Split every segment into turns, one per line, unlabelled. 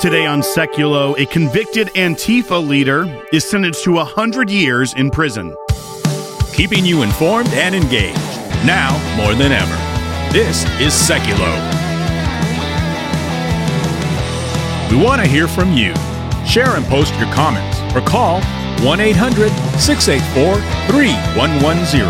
Today on Seculo, a convicted Antifa leader is sentenced to 100 years in prison.
Keeping you informed and engaged, now more than ever. This is Seculo. We want to hear from you. Share and post your comments or call 1-800-684-3110.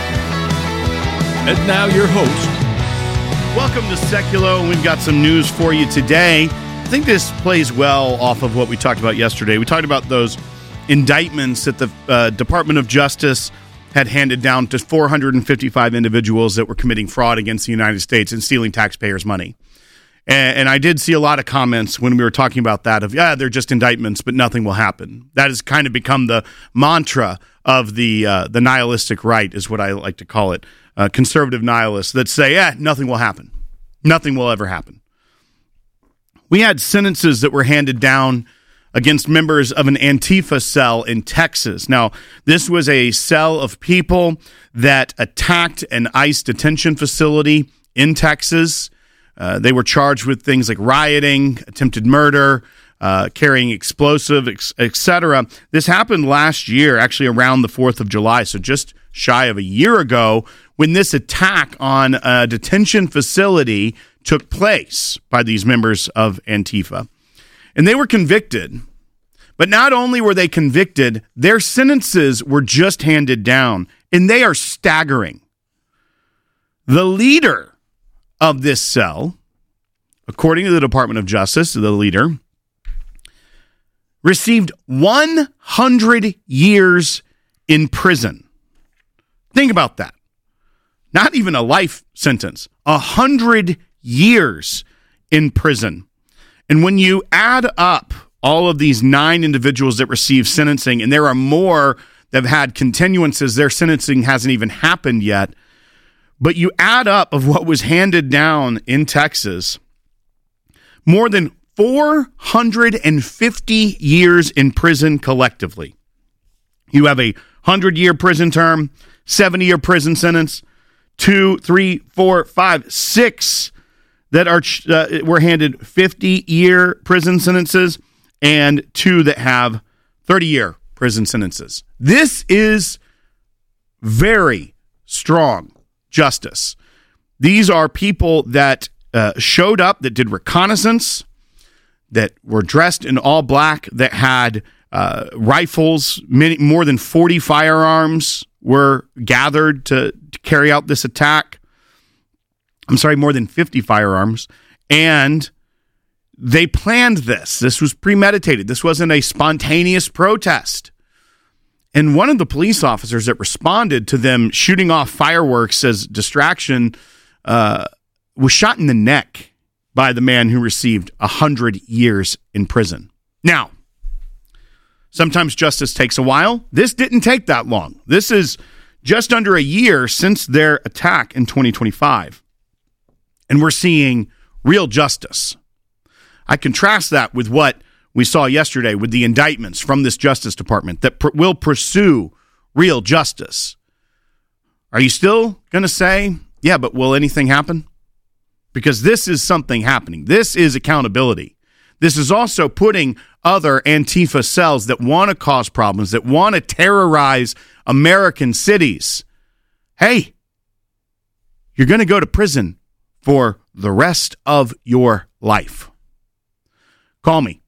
And now your host.
Welcome to Seculo. We've got some news for you today. I think this plays well off of what we talked about yesterday. We talked about those indictments that the Department of Justice had handed down to 455 individuals that were committing fraud against the United States and stealing taxpayers' money. And I did see a lot of comments when we were talking about that of, they're just indictments, but nothing will happen. That has kind of become the mantra of the nihilistic right, is what I like to call it. Conservative nihilists that say, nothing will happen. Nothing will ever happen. We had sentences that were handed down against members of an Antifa cell in Texas. Now, this was a cell of people that attacked an ICE detention facility in Texas. They were charged with things like rioting, attempted murder, carrying explosives, etc. This happened last year, actually around the 4th of July, so just shy of a year ago, when this attack on a detention facility took place by these members of Antifa. And they were convicted. But not only were they convicted, their sentences were just handed down, and they are staggering. The leader of this cell, according to the Department of Justice, the leader, received 100 years in prison. Think about that. Not even a life sentence, 100 years in prison. And when you add up all of these 9 individuals that received sentencing, and there are more that have had continuances, their sentencing hasn't even happened yet, but you add up of what was handed down in Texas, more than 450 years in prison collectively. You have a 100-year prison term, 70-year prison sentence, 2, 3, 4, 5, 6 that were handed 50-year prison sentences, and 2 that have 30-year prison sentences. This is very strong justice. These are people that showed up, that did reconnaissance, that were dressed in all black, that had rifles, more than 40 firearms were gathered to carry out this attack. More than 50 firearms. And they planned this. This was premeditated. This wasn't a spontaneous protest. And one of the police officers that responded to them shooting off fireworks as distraction was shot in the neck by the man who received 100 years in prison. Now, sometimes justice takes a while. This didn't take that long. This is just under a year since their attack in 2025. And we're seeing real justice. I contrast that with what we saw yesterday with the indictments from this Justice Department that will pursue real justice. Are you still going to say, but will anything happen? Because this is something happening. This is accountability. This is also putting other Antifa cells that want to cause problems, that want to terrorize American cities. Hey, you're going to go to prison for the rest of your life. Call me,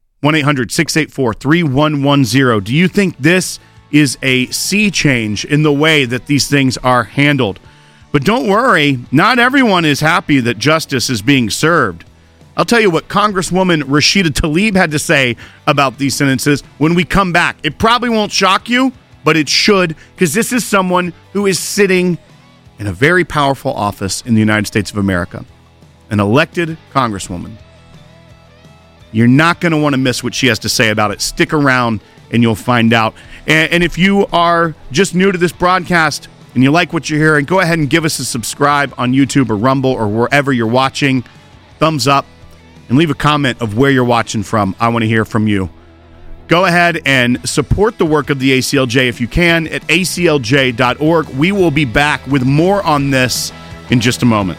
1-800-684-3110. Do you think this is a sea change in the way that these things are handled? But don't worry, not everyone is happy that justice is being served. I'll tell you what Congresswoman Rashida Tlaib had to say about these sentences when we come back. It probably won't shock you, but it should, because this is someone who is sitting in a very powerful office in the United States of America, an elected congresswoman. You're not going to want to miss what she has to say about it. Stick around and you'll find out. And if you are just new to this broadcast and you like what you're hearing, go ahead and give us a subscribe on YouTube or Rumble or wherever you're watching. Thumbs up and leave a comment of where you're watching from. I want to hear from you. Go ahead and support the work of the ACLJ if you can at aclj.org. We will be back with more on this in just a moment.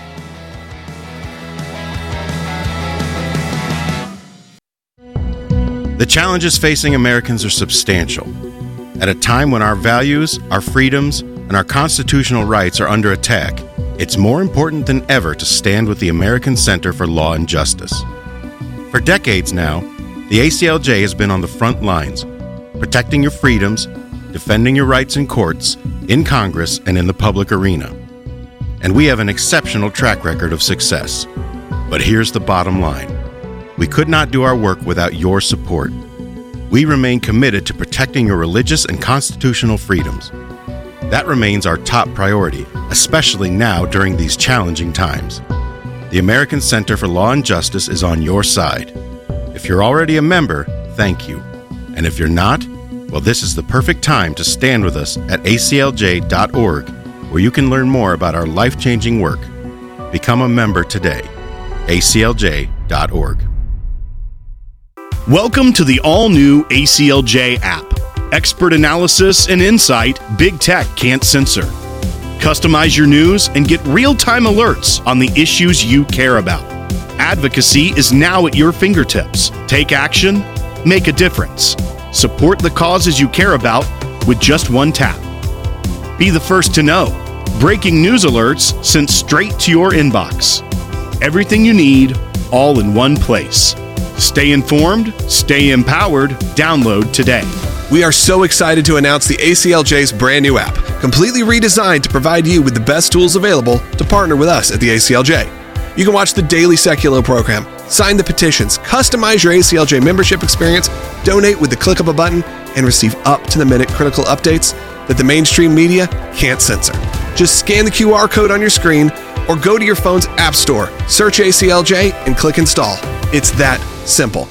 The challenges facing Americans are substantial. At a time when our values, our freedoms, and our constitutional rights are under attack, it's more important than ever to stand with the American Center for Law and Justice. For decades now, the ACLJ has been on the front lines, protecting your freedoms, defending your rights in courts, in Congress, and in the public arena. And we have an exceptional track record of success. But here's the bottom line. We could not do our work without your support. We remain committed to protecting your religious and constitutional freedoms. That remains our top priority, especially now during these challenging times. The American Center for Law and Justice is on your side. If you're already a member, thank you. And if you're not, well, this is the perfect time to stand with us at aclj.org, where you can learn more about our life-changing work. Become a member today. aclj.org.
Welcome to the all-new ACLJ app. Expert analysis and insight big tech can't censor. Customize your news and get real-time alerts on the issues you care about. Advocacy is now at your fingertips. Take action, make a difference. Support the causes you care about with just one tap. Be the first to know. Breaking news alerts sent straight to your inbox. Everything you need, all in one place. Stay informed, stay empowered. Download today.
We are so excited to announce the ACLJ's brand new app, completely redesigned to provide you with the best tools available to partner with us at the ACLJ. You can watch the daily Seculo program, sign the petitions, customize your ACLJ membership experience, donate with the click of a button, and receive up-to-the-minute critical updates that the mainstream media can't censor. Just scan the QR code on your screen or go to your phone's app store, search ACLJ, and click install. It's that simple.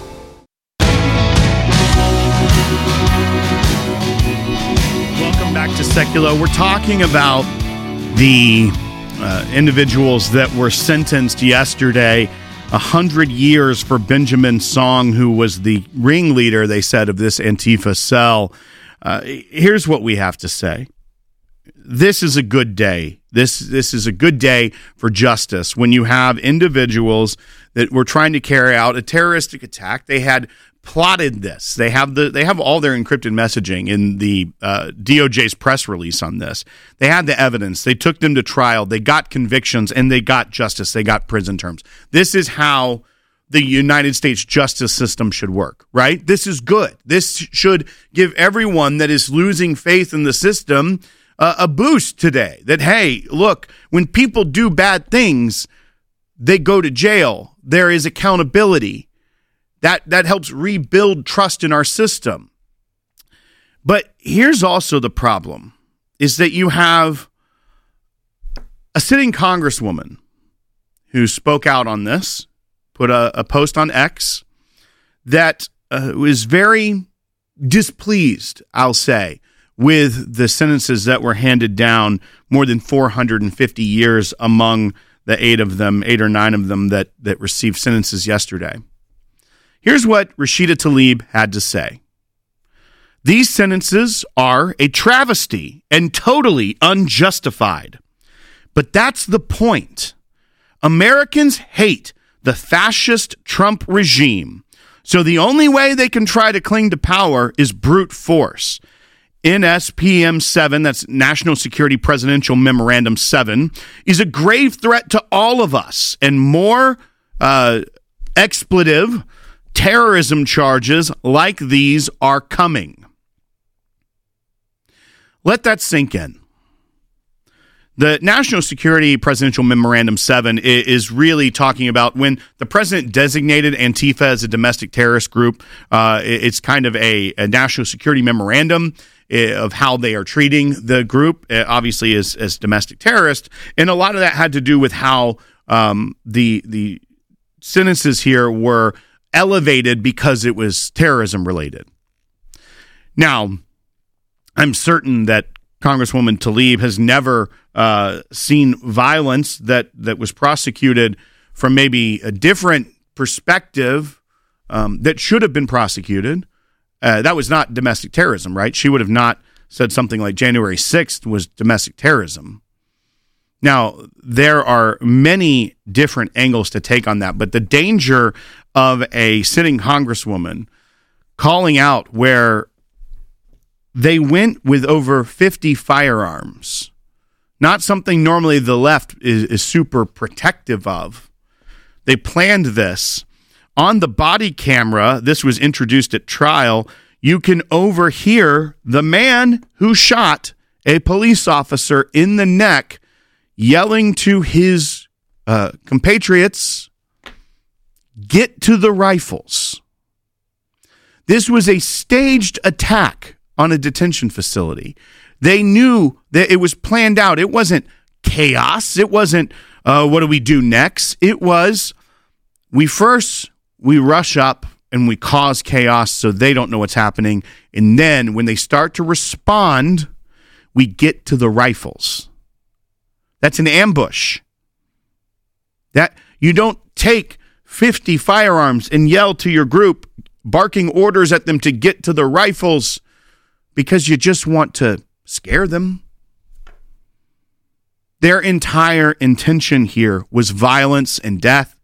Welcome back to Seculo. We're talking about the individuals that were sentenced yesterday, 100 years for Benjamin Song, who was the ringleader, they said, of this Antifa cell. Here's what we have to say. This is a good day. This is a good day for justice when you have individuals that were trying to carry out a terroristic attack. They had plotted this. They have all their encrypted messaging in the DOJ's press release on this. They had the evidence. They took them to trial. They got convictions, and they got justice. They got prison terms. This is how the United States justice system should work, right? This is good. This should give everyone that is losing faith in the system a boost today. That, hey, look, when people do bad things, they go to jail. There is accountability. That helps rebuild trust in our system. But here's also the problem, is that you have a sitting congresswoman who spoke out on this, put a post on X that was very displeased, I'll say, with the sentences that were handed down, more than 450 years among the 8 or 9 of them that received sentences yesterday. Here's what Rashida Tlaib had to say. These sentences are a travesty and totally unjustified. But that's the point. Americans hate the fascist Trump regime, so the only way they can try to cling to power is brute force. NSPM 7, that's National Security Presidential Memorandum 7, is a grave threat to all of us, and more expletive terrorism charges like these are coming. Let that sink in. The National Security Presidential Memorandum 7 is really talking about when the president designated Antifa as a domestic terrorist group. It's kind of a national security memorandum of how they are treating the group, obviously as domestic terrorists. And a lot of that had to do with how the sentences here were elevated because it was terrorism related. Now, I'm certain that Congresswoman Tlaib has never seen violence that was prosecuted from maybe a different perspective that should have been prosecuted. That was not domestic terrorism, right? She would have not said something like January 6th was domestic terrorism. Now, there are many different angles to take on that, but the danger of a sitting congresswoman calling out where they went with over 50 firearms. Not something normally the left is super protective of. They planned this. On the body camera, this was introduced at trial, you can overhear the man who shot a police officer in the neck yelling to his compatriots, "Get to the rifles." This was a staged attack on a detention facility. They knew that it was planned out. It wasn't chaos. It wasn't, what do we do next? It was, we rush up and we cause chaos so they don't know what's happening. And then when they start to respond, we get to the rifles. That's an ambush. That you don't take 50 firearms and yell to your group, barking orders at them to get to the rifles because you just want to scare them. Their entire intention here was violence and death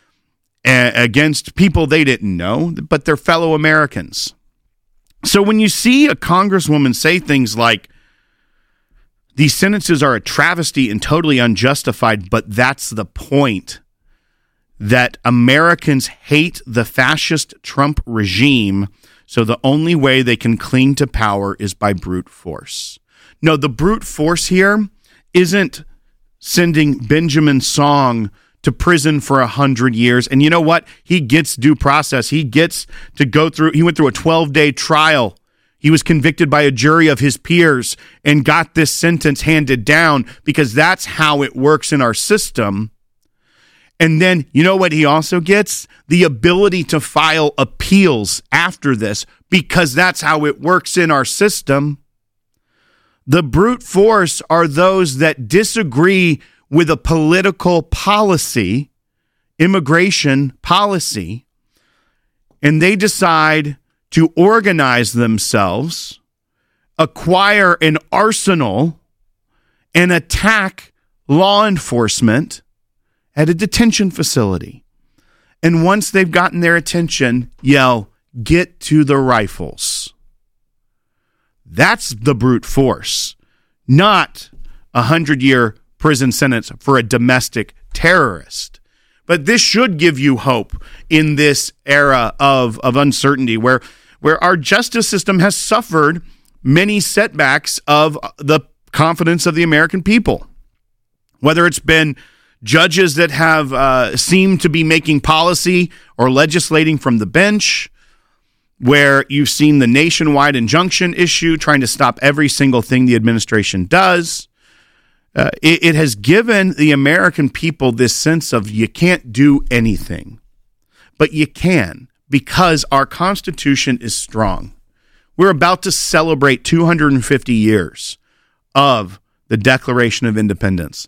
against people they didn't know, but their fellow Americans. So when you see a congresswoman say things like, these sentences are a travesty and totally unjustified, but that's the point, that Americans hate the fascist Trump regime, so the only way they can cling to power is by brute force. No, the brute force here isn't sending Benjamin Song to prison for 100 years. And you know what? He gets due process. He gets to go through, he went through a 12-day trial. He was convicted by a jury of his peers and got this sentence handed down because that's how it works in our system. And then, you know what he also gets? The ability to file appeals after this because that's how it works in our system. The brute force are those that disagree with a political policy, immigration policy, and they decide to organize themselves, acquire an arsenal, and attack law enforcement at a detention facility. And once they've gotten their attention, yell, "Get to the rifles." That's the brute force, not a 100-year prison sentence for a domestic terrorist. But this should give you hope in this era of uncertainty where our justice system has suffered many setbacks of the confidence of the American people. Whether it's been judges that have seemed to be making policy or legislating from the bench, where you've seen the nationwide injunction issue trying to stop every single thing the administration does. It has given the American people this sense of you can't do anything, but you can because our Constitution is strong. We're about to celebrate 250 years of the Declaration of Independence.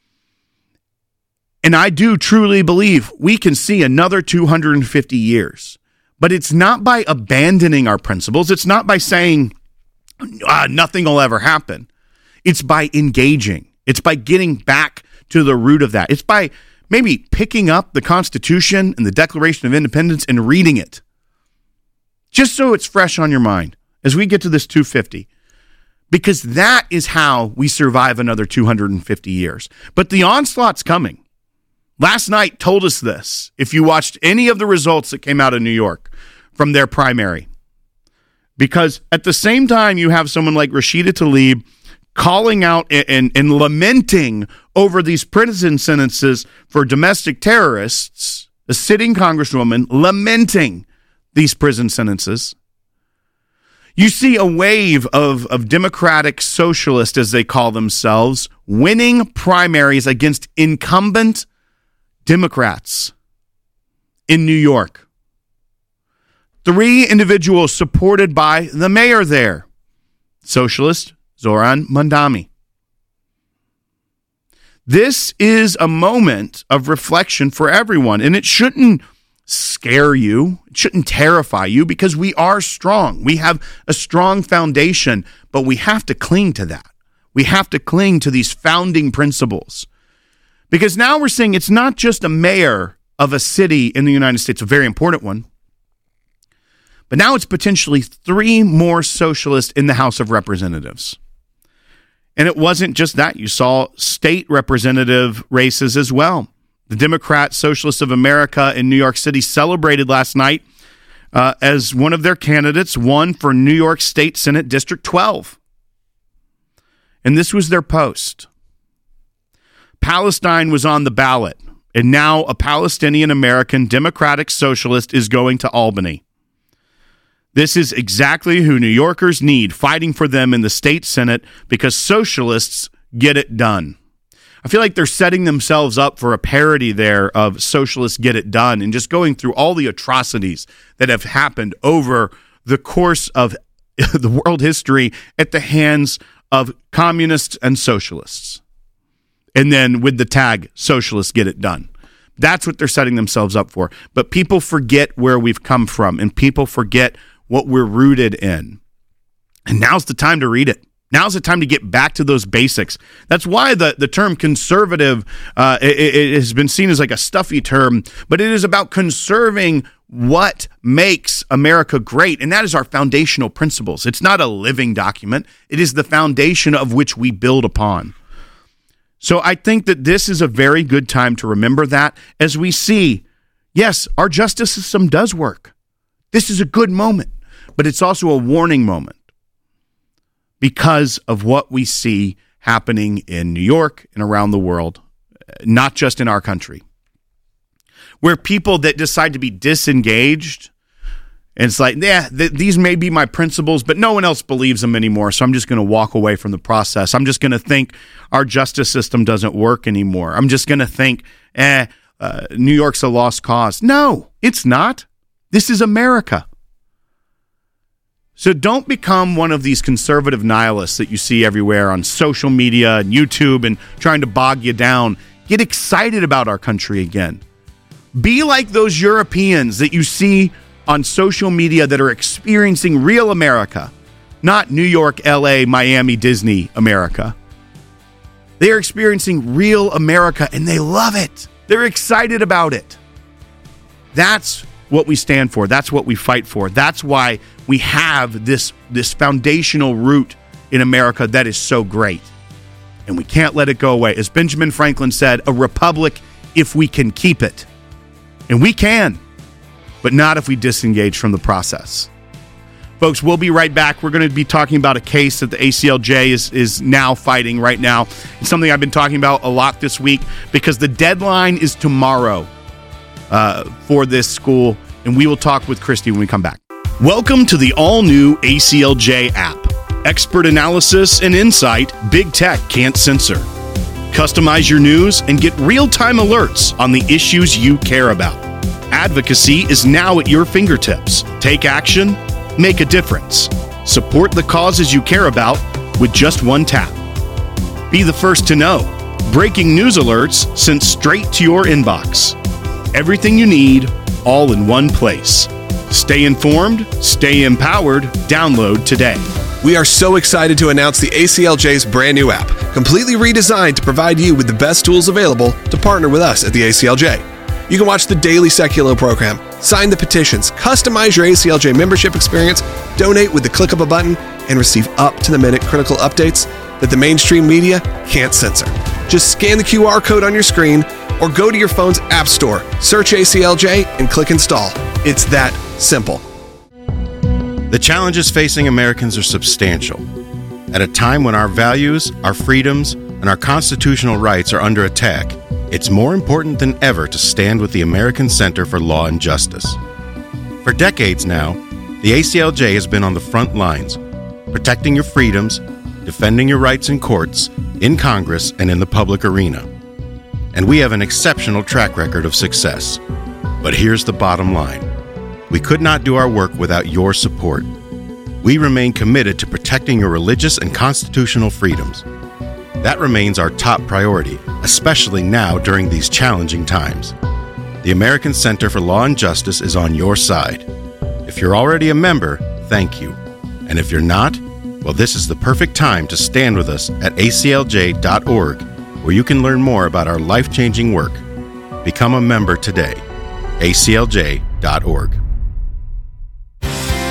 And I do truly believe we can see another 250 years. But it's not by abandoning our principles. It's not by saying nothing will ever happen. It's by engaging. It's by getting back to the root of that. It's by maybe picking up the Constitution and the Declaration of Independence and reading it, just so it's fresh on your mind as we get to this 250. Because that is how we survive another 250 years. But the onslaught's coming. Last night told us this, if you watched any of the results that came out of New York from their primary. Because at the same time, you have someone like Rashida Tlaib calling out and lamenting over these prison sentences for domestic terrorists, a sitting congresswoman lamenting these prison sentences. You see a wave of Democratic socialists, as they call themselves, winning primaries against incumbent Democrats in New York. 3 individuals supported by the mayor there, socialist Zoran Mandami. This is a moment of reflection for everyone, and it shouldn't scare you. It shouldn't terrify you because we are strong. We have a strong foundation, but we have to cling to that. We have to cling to these founding principles. Because now we're seeing it's not just a mayor of a city in the United States, a very important one, But now it's potentially 3 more socialists in the House of Representatives. And it wasn't just that. You saw state representative races as well. The Democrat Socialists of America in New York City celebrated last night as one of their candidates won for New York State Senate District 12. And this was their post. Palestine was on the ballot, and now a Palestinian-American Democratic Socialist is going to Albany. This is exactly who New Yorkers need, fighting for them in the state Senate, because socialists get it done. I feel like they're setting themselves up for a parody there of Socialists Get It Done, and just going through all the atrocities that have happened over the course of the world history at the hands of communists and socialists. And then with the tag, Socialists Get It Done. That's what they're setting themselves up for. But people forget where we've come from, and people forget what we're rooted in. And now's the time to read it. Now's the time to get back to those basics. That's why the term conservative it has been seen as like a stuffy term, but it is about conserving what makes America great, and that is our foundational principles. It's not a living document. It is the foundation of which we build upon. So I think that this is a very good time to remember that as we see, yes, our justice system does work. This is a good moment, but it's also a warning moment because of what we see happening in New York and around the world, not just in our country, where people that decide to be disengaged, and it's like, these may be my principles, but no one else believes them anymore, so I'm just going to walk away from the process. I'm just going to think our justice system doesn't work anymore. I'm just going to think, New York's a lost cause. No, it's not. This is America. So don't become one of these conservative nihilists that you see everywhere on social media and YouTube and trying to bog you down. Get excited about our country again. Be like those Europeans that you see on social media that are experiencing real America, not New York, LA, Miami, Disney America. They are experiencing real America and they love it. They're excited about it. That's what we stand for. That's what we fight for. That's why we have this foundational root in America that is so great. And we can't let it go away. As Benjamin Franklin said, a republic if we can keep it. And we can, but not if we disengage from the process. Folks, we'll be right back. We're going to be talking about a case that the ACLJ is now fighting right now. It's something I've been talking about a lot this week because the deadline is tomorrow for this school, and we will talk with Christy when we come back. Welcome to the all-new ACLJ app. Expert analysis and insight big tech can't censor. Customize your news and get real-time alerts on the issues you care about. Advocacy is now at your fingertips. Take action, make a difference. Support the causes you care about with just one tap. Be the first to know. Breaking news alerts sent straight to your inbox. Everything you need, all in one place. Stay informed, stay empowered. Download today.
We are so excited to announce the ACLJ's brand new app, completely redesigned to provide you with the best tools available to partner with us at the ACLJ. You can watch the daily Seculo program, sign the petitions, customize your ACLJ membership experience, donate with the click of a button, and receive up-to-the-minute critical updates that the mainstream media can't censor. Just scan the QR code on your screen or go to your phone's app store, search ACLJ, and click install. It's that simple.
The challenges facing Americans are substantial. At a time when our values, our freedoms, and our constitutional rights are under attack, it's more important than ever to stand with the American Center for Law and Justice. For decades now, the ACLJ has been on the front lines, protecting your freedoms, defending your rights in courts, in Congress, and in the public arena. And we have an exceptional track record of success. But here's the bottom line. We could not do our work without your support. We remain committed to protecting your religious and constitutional freedoms. That remains our top priority, especially now during these challenging times. The American Center for Law and Justice is on your side. If you're already a member, thank you. And if you're not, well, this is the perfect time to stand with us at aclj.org, where you can learn more about our life-changing work. Become a member today. aclj.org.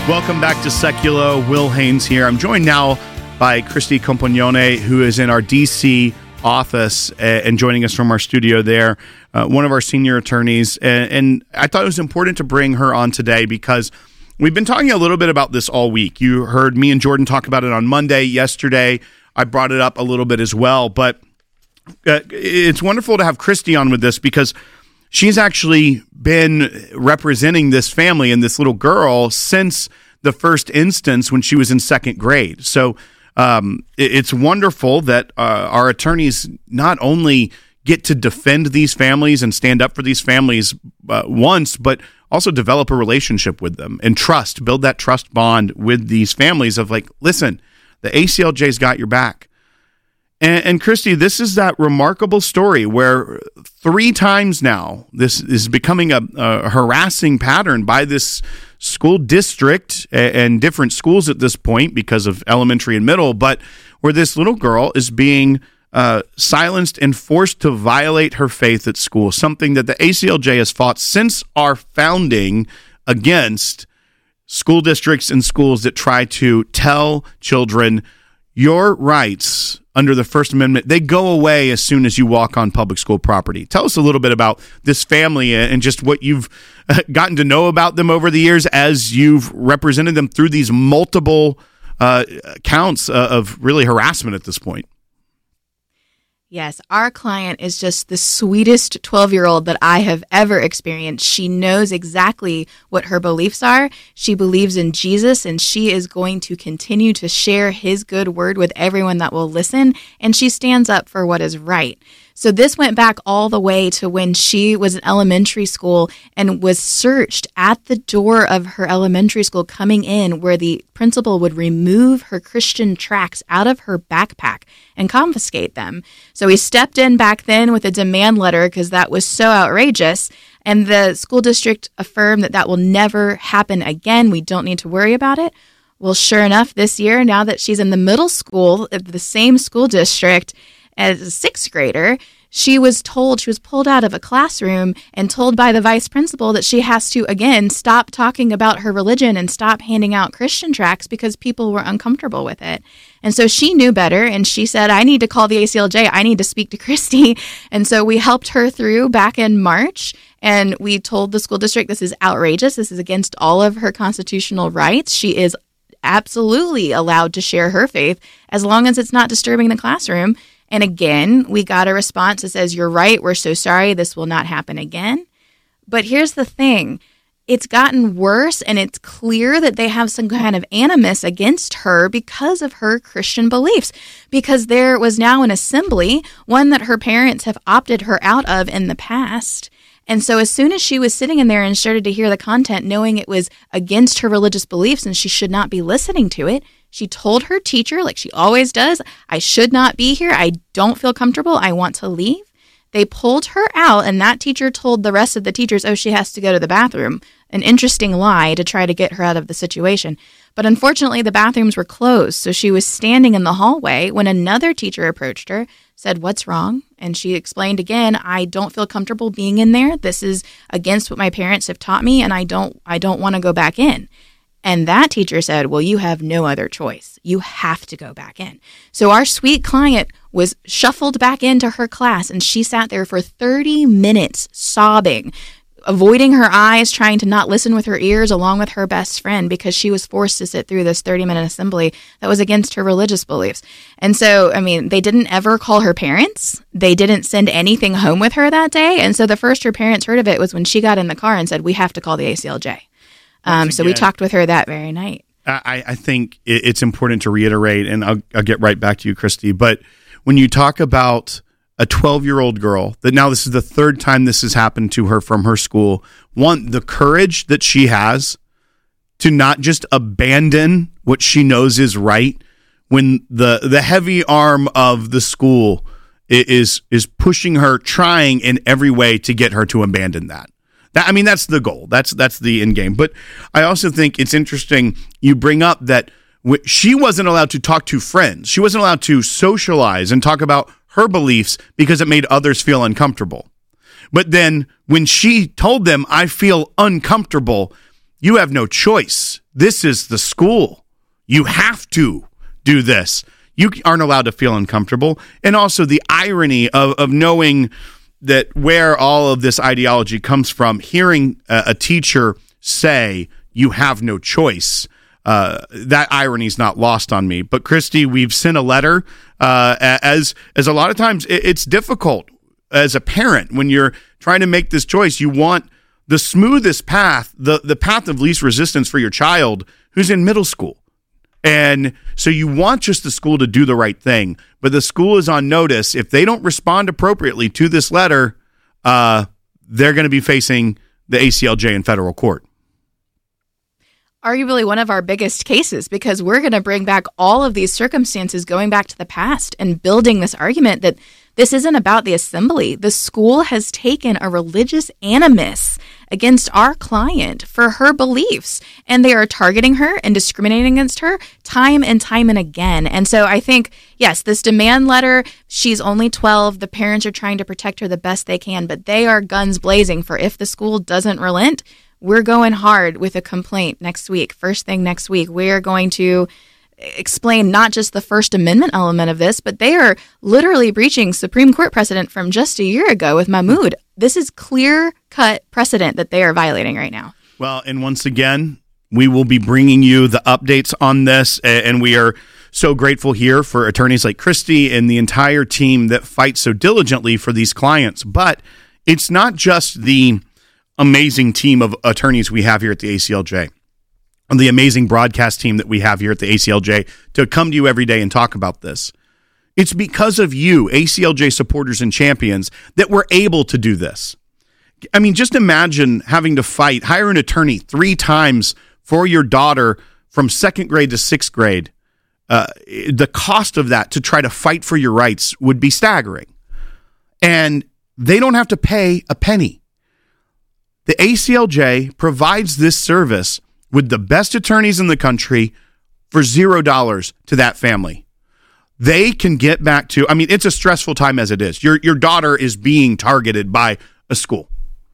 Welcome back to Seculo. Will Haynes here. I'm joined now by Christy Compagnone, who is in our D.C. office and joining us from our studio there, one of our senior attorneys. And I thought it was important to bring her on today because we've been talking a little bit about this all week. You heard me and Jordan talk about it on Monday. Yesterday, I brought it up a little bit as well. But it's wonderful to have Christy on with this because she's actually been representing this family and this little girl since the first instance when she was in second grade. So it's wonderful that our attorneys not only get to defend these families and stand up for these families once, but also develop a relationship with them and build that trust bond with these families of like, listen, the ACLJ's got your back. And Christy, this is that remarkable story where 3 times now this is becoming a harassing pattern by this school district and different schools at this point because of elementary and middle, but where this little girl is being silenced and forced to violate her faith at school, something that the ACLJ has fought since our founding against school districts and schools that try to tell children your rights under the First Amendment, they go away as soon as you walk on public school property. Tell us a little bit about this family and just what you've gotten to know about them over the years as you've represented them through these multiple counts of really harassment at this point.
Yes, our client is just the sweetest 12-year-old that I have ever experienced. She knows exactly what her beliefs are. She believes in Jesus, and she is going to continue to share his good word with everyone that will listen, and she stands up for what is right. So this went back all the way to when she was in elementary school and was searched at the door of her elementary school coming in, where the principal would remove her Christian tracts out of her backpack and confiscate them. So he stepped in back then with a demand letter because that was so outrageous. And the school district affirmed that that will never happen again. We don't need to worry about it. Well, sure enough, this year, now that she's in the middle school of the same school district as a 6th grader, she was pulled out of a classroom and told by the vice principal that she has to, again, stop talking about her religion and stop handing out Christian tracts because people were uncomfortable with it. And so she knew better, and she said, I need to call the ACLJ. I need to speak to Christy. And so we helped her through back in March, and we told the school district this is outrageous. This is against all of her constitutional rights. She is absolutely allowed to share her faith as long as it's not disturbing the classroom. And again, we got a response that says, you're right, we're so sorry, this will not happen again. But here's the thing. It's gotten worse, and it's clear that they have some kind of animus against her because of her Christian beliefs. Because there was now an assembly, one that her parents have opted her out of in the past. And so as soon as she was sitting in there and started to hear the content, knowing it was against her religious beliefs and she should not be listening to it, she told her teacher, like she always does, I should not be here. I don't feel comfortable. I want to leave. They pulled her out, and that teacher told the rest of the teachers, oh, she has to go to the bathroom. An interesting lie to try to get her out of the situation. But unfortunately, the bathrooms were closed, so she was standing in the hallway when another teacher approached her, said, what's wrong? And she explained again, I don't feel comfortable being in there. This is against what my parents have taught me, and I don't want to go back in. And that teacher said, well, you have no other choice. You have to go back in. So our sweet client was shuffled back into her class, and she sat there for 30 minutes sobbing, avoiding her eyes, trying to not listen with her ears along with her best friend because she was forced to sit through this 30-minute assembly that was against her religious beliefs. And so, I mean, they didn't ever call her parents. They didn't send anything home with her that day. And so the first her parents heard of it was when she got in the car and said, we have to call the ACLJ. So we talked with her that very night.
I think it's important to reiterate, and I'll get right back to you, Christy, but when you talk about a 12-year-old girl, that now this is the 3rd time this has happened to her from her school, one, the courage that she has to not just abandon what she knows is right when the heavy arm of the school is pushing her, trying in every way to get her to abandon that. I mean, that's the goal. That's the end game. But I also think it's interesting you bring up that she wasn't allowed to talk to friends. She wasn't allowed to socialize and talk about her beliefs because it made others feel uncomfortable. But then when she told them, I feel uncomfortable, You have no choice. This is the school. You have to do this. You aren't allowed to feel uncomfortable. And also the irony of knowing that where all of this ideology comes from, hearing a teacher say, you have no choice, that irony is not lost on me. But Christy, we've sent a letter. As a lot of times it's difficult as a parent when you're trying to make this choice. You want the smoothest path, the path of least resistance for your child who's in middle school. And so you want just the school to do the right thing, but the school is on notice. If they don't respond appropriately to this letter, they're going to be facing the ACLJ in federal court.
Arguably one of our biggest cases, because we're going to bring back all of these circumstances going back to the past and building this argument that this isn't about the assembly. The school has taken a religious animus against our client for her beliefs, and they are targeting her and discriminating against her time and time and again. And so I think, yes, this demand letter, she's only 12. The parents are trying to protect her the best they can, but they are guns blazing for if the school doesn't relent, we're going hard with a complaint next week. First thing next week, we're going to explain not just the First Amendment element of this, but they are literally breaching Supreme Court precedent from just a year ago with Mahmoud. This is clear-cut precedent that they are violating right now.
Well, and once again, we will be bringing you the updates on this, and we are so grateful here for attorneys like Christy and the entire team that fight so diligently for these clients. But it's not just the amazing team of attorneys we have here at the ACLJ, and the amazing broadcast team that we have here at the ACLJ to come to you every day and talk about this. It's because of you, ACLJ supporters and champions, that we're able to do this. I mean, just imagine having to hire an attorney 3 times for your daughter from 2nd grade to 6th grade. The cost of that to try to fight for your rights would be staggering. And they don't have to pay a penny. The ACLJ provides this service with the best attorneys in the country for $0 to that family. They can get back to, I mean, it's a stressful time as it is. Your daughter is being targeted by a school.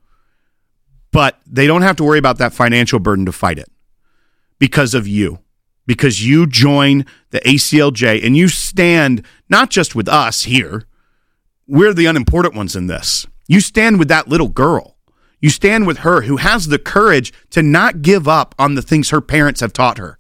But they don't have to worry about that financial burden to fight it because of you. Because you join the ACLJ and you stand not just with us here. We're the unimportant ones in this. You stand with that little girl. You stand with her who has the courage to not give up on the things her parents have taught her.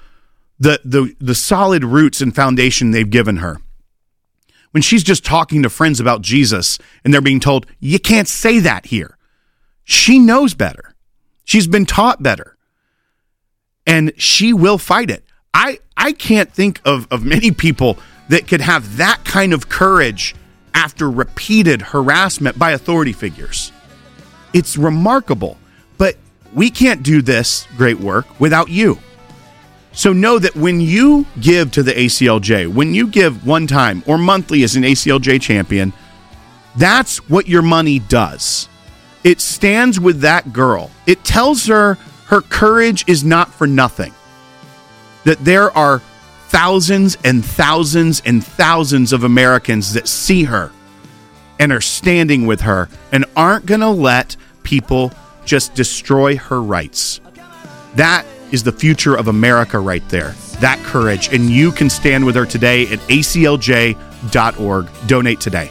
The solid roots and foundation they've given her. When she's just talking to friends about Jesus and they're being told, you can't say that here. She knows better. She's been taught better. And she will fight it. I can't think of many people that could have that kind of courage after repeated harassment by authority figures. It's remarkable, but we can't do this great work without you. So know that when you give to the ACLJ, when you give one time or monthly as an ACLJ champion, that's what your money does. It stands with that girl. It tells her her courage is not for nothing. That there are thousands and thousands and thousands of Americans that see her and are standing with her and aren't going to let people just destroy her rights. That is the future of America right there. That courage. And you can stand with her today at aclj.org. Donate today.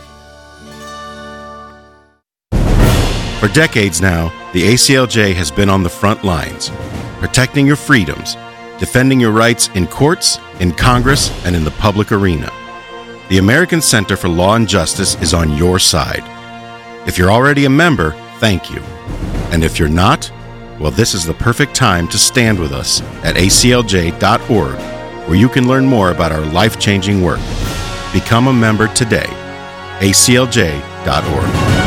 For decades now, the ACLJ has been on the front lines, protecting your freedoms, defending your rights in courts, in Congress, and in the public arena. The American Center for Law and Justice is on your side. If you're already a member, thank you. And if you're not, well, this is the perfect time to stand with us at aclj.org, where you can learn more about our life-changing work. Become a member today. aclj.org.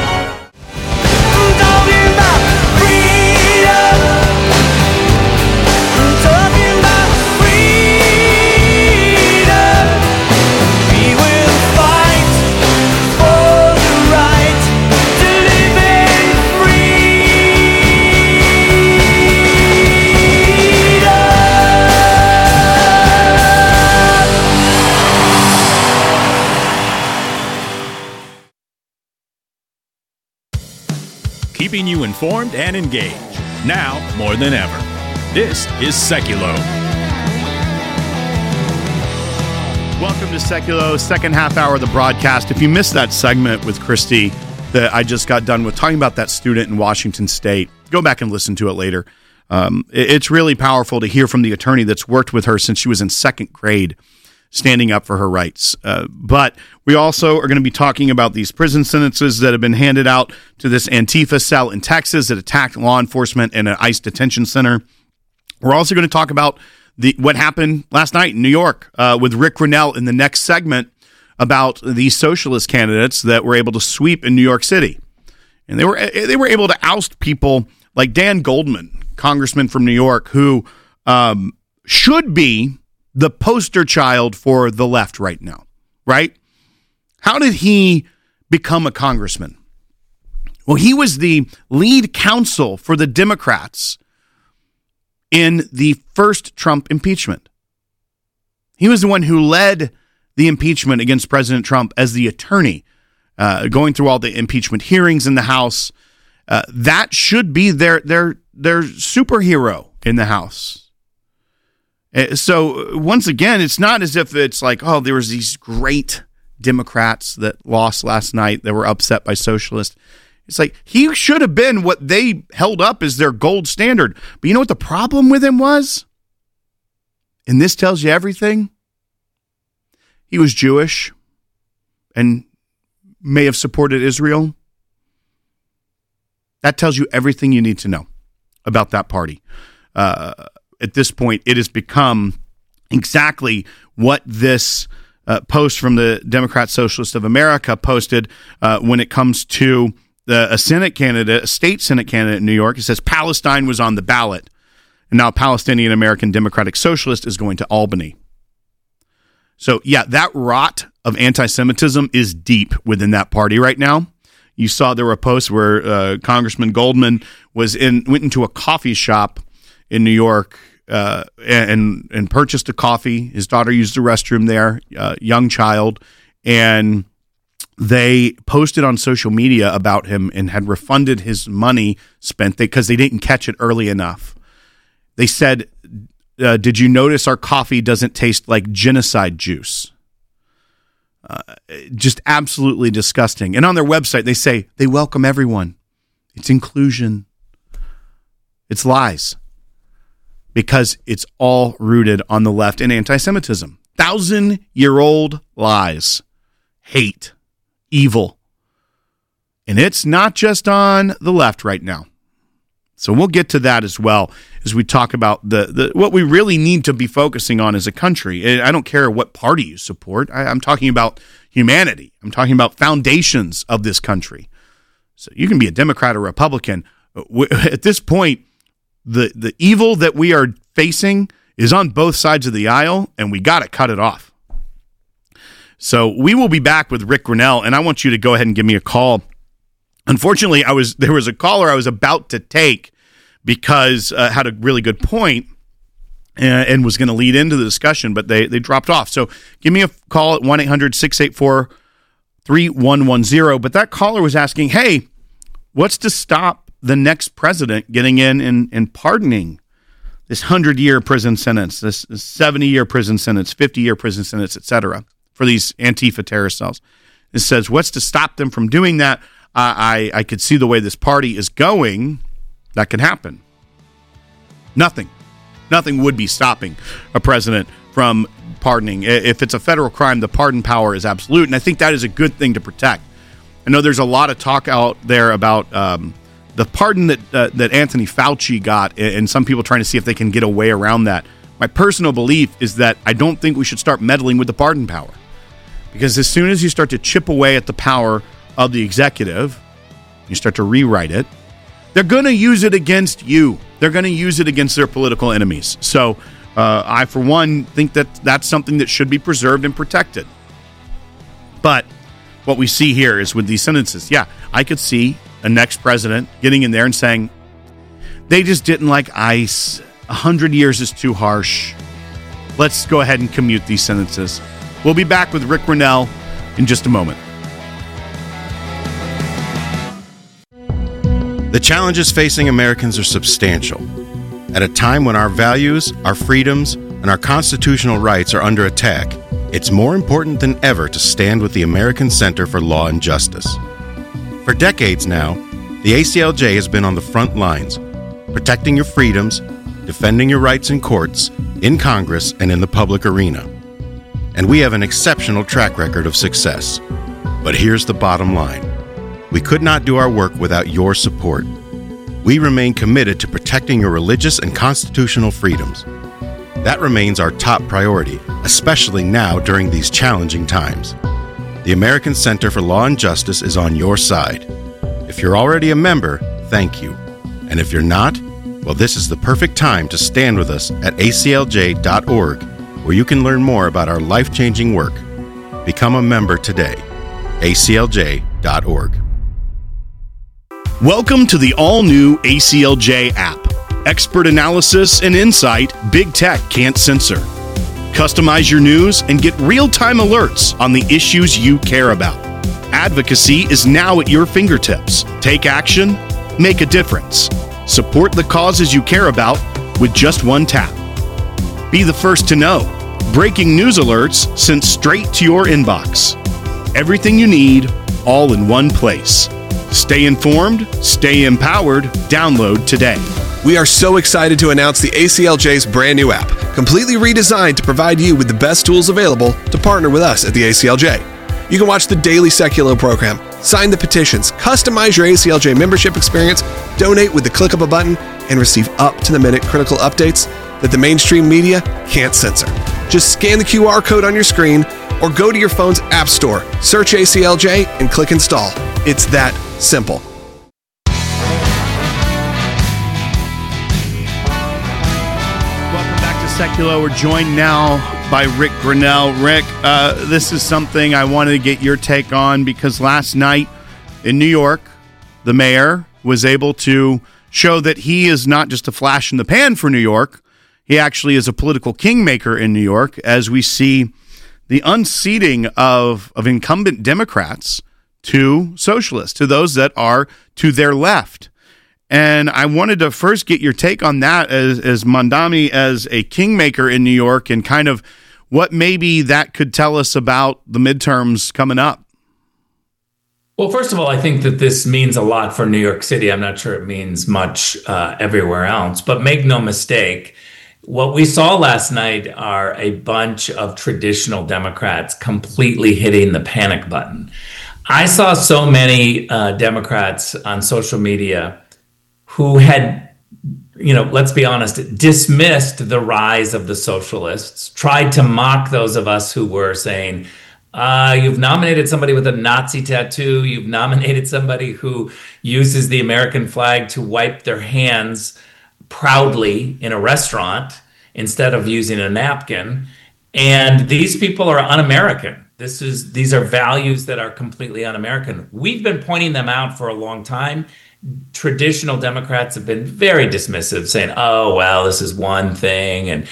Keeping you informed and engaged, now more than ever. This is Seculo.
Welcome to Seculo, second half hour of the broadcast. If you missed that segment with Christy that I just got done with talking about that student in Washington State, go back and listen to it later. It's really powerful to hear from the attorney that's worked with her since she was in second grade, standing up for her rights. But we also are going to be talking about these prison sentences that have been handed out to this Antifa cell in Texas that attacked law enforcement in an ICE detention center. We're also going to talk about what happened last night in New York with Rick Grinnell in the next segment about the socialist candidates that were able to sweep in New York City. And they were able to oust people like Dan Goldman, congressman from New York, who should be the poster child for the left right now, right? How did he become a congressman? Well, he was the lead counsel for the Democrats in the first Trump impeachment. He was the one who led the impeachment against President Trump as the attorney, going through all the impeachment hearings in the House. That should be their superhero in the House. So once again, it's not as if it's like, oh, there was these great Democrats that lost last night that were upset by socialists. It's like he should have been what they held up as their gold standard. But you know what the problem with him was? And this tells you everything. He was Jewish and may have supported Israel. That tells you everything you need to know about that party. At this point, it has become exactly what this post from the Democrat Socialist of America posted when it comes to a Senate candidate, a state Senate candidate in New York. It says Palestine was on the ballot, and now Palestinian American Democratic Socialist is going to Albany. So, yeah, that rot of anti-Semitism is deep within that party right now. You saw there were posts where Congressman Goldman went into a coffee shop in New York and purchased a coffee. His daughter used the restroom there, young child, and they posted on social media about him and had refunded his money spent because they didn't catch it early enough. They said, did you notice our coffee doesn't taste like genocide juice? Just absolutely disgusting. And on their website, they say they welcome everyone. It's inclusion. It's lies. Because it's all rooted on the left and anti-Semitism. 1,000-year-old lies. Hate. Evil. And it's not just on the left right now. So we'll get to that as well as we talk about the what we really need to be focusing on as a country. I don't care what party you support. I'm talking about humanity. I'm talking about foundations of this country. So you can be a Democrat or Republican. At this point, the evil that we are facing is on both sides of the aisle, and we got to cut it off. So we will be back with Rick Grinnell, and I want you to go ahead and give me a call. Unfortunately, there was a caller I was about to take because had a really good point and was going to lead into the discussion, but they dropped off. So give me a call at 1-800-684-3110. But that caller was asking, hey, what's to stop the next president getting in and pardoning this 100-year prison sentence, this 70-year prison sentence, 50-year prison sentence, etc., for these Antifa terrorist cells? It says, what's to stop them from doing that? I could see the way this party is going. That could happen. Nothing would be stopping a president from pardoning. If it's a federal crime, the pardon power is absolute, and I think that is a good thing to protect. I know there's a lot of talk out there about the pardon that Anthony Fauci got, and some people trying to see if they can get a way around that. My personal belief is that I don't think we should start meddling with the pardon power, because as soon as you start to chip away at the power of the executive, you start to rewrite it, they're going to use it against you. They're going to use it against their political enemies. So I, for one, think that that's something that should be preserved and protected. But what we see here is with these sentences, yeah, I could see a next president getting in there and saying, they just didn't like ICE. 100 years is too harsh. Let's go ahead and commute these sentences. We'll be back with Rick Grinnell in just a moment.
The challenges facing Americans are substantial. At a time when our values, our freedoms, and our constitutional rights are under attack, it's more important than ever to stand with the American Center for Law and Justice. For decades now, the ACLJ has been on the front lines, protecting your freedoms, defending your rights in courts, in Congress, and in the public arena. And we have an exceptional track record of success. But here's the bottom line. We could not do our work without your support. We remain committed to protecting your religious and constitutional freedoms. That remains our top priority, especially now during these challenging times. The American Center for Law and Justice is on your side. If you're already a member, thank you. And if you're not, well, this is the perfect time to stand with us at aclj.org, where you can learn more about our life-changing work. Become a member today. aclj.org.
Welcome to the all-new ACLJ app. Expert analysis and insight big tech can't censor. Customize your news and get real-time alerts on the issues you care about. Advocacy is now at your fingertips. Take action, make a difference. Support the causes you care about with just one tap. Be the first to know. Breaking news alerts sent straight to your inbox. Everything you need, all in one place. Stay informed, stay empowered. Download today.
We are so excited to announce the ACLJ's brand new app, completely redesigned to provide you with the best tools available to partner with us at the ACLJ. You can watch the daily Seculo program, sign the petitions, customize your ACLJ membership experience, donate with the click of a button, and receive up-to-the-minute critical updates that the mainstream media can't censor. Just scan the QR code on your screen or go to your phone's app store, search ACLJ, and click install. It's that simple.
Welcome back to Seculo. We're joined now by Rick Grenell. Rick, this is something I wanted to get your take on because last night in New York, the mayor was able to show that he is not just a flash in the pan for New York. He actually is a political kingmaker in New York, as we see the unseating of incumbent Democrats to socialists, to those that are to their left. And I wanted to first get your take on that as Mamdani, as a kingmaker in New York, and kind of what maybe that could tell us about the midterms coming up.
Well, first of all, I think that this means a lot for New York City. I'm not sure it means much everywhere else, but make no mistake, what we saw last night are a bunch of traditional Democrats completely hitting the panic button. I saw so many Democrats on social media who had, let's be honest, dismissed the rise of the socialists, tried to mock those of us who were saying, you've nominated somebody with a Nazi tattoo, you've nominated somebody who uses the American flag to wipe their hands proudly in a restaurant instead of using a napkin. And these people are un-American. These are values that are completely un-American. We've been pointing them out for a long time. Traditional Democrats have been very dismissive, saying, "Oh, well, this is one thing, and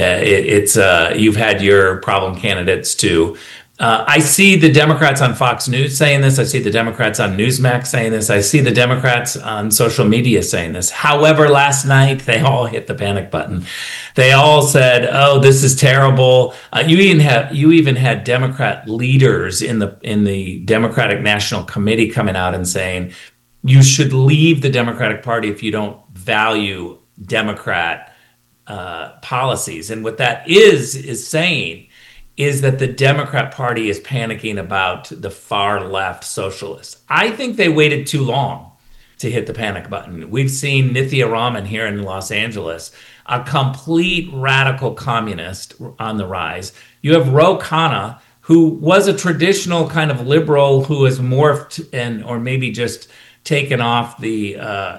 you've had your problem candidates too." I see the Democrats on Fox News saying this. I see the Democrats on Newsmax saying this. I see the Democrats on social media saying this. However, last night they all hit the panic button. They all said, "Oh, this is terrible." You even had Democrat leaders in the Democratic National Committee coming out and saying, "You should leave the Democratic Party if you don't value Democrat policies." And what that is saying is that the Democrat Party is panicking about the far left socialists. I think they waited too long to hit the panic button. We've seen Nithya Raman here in Los Angeles, a complete radical communist on the rise. You have Ro Khanna, who was a traditional kind of liberal who has morphed or maybe just taken off the